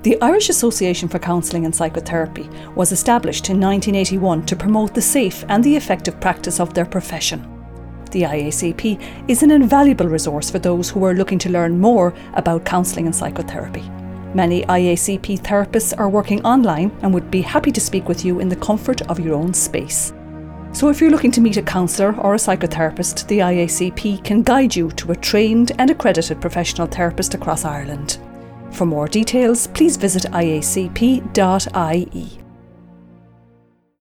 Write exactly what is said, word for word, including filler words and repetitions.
The Irish Association for Counselling and Psychotherapy was established in nineteen eighty-one to promote the safe and the effective practice of their profession. The I A C P is an invaluable resource for those who are looking to learn more about counselling and psychotherapy. Many I A C P therapists are working online and would be happy to speak with you in the comfort of your own space. So if you're looking to meet a counsellor or a psychotherapist, the I A C P can guide you to a trained and accredited professional therapist across Ireland. For more details, please visit I A C P dot I E.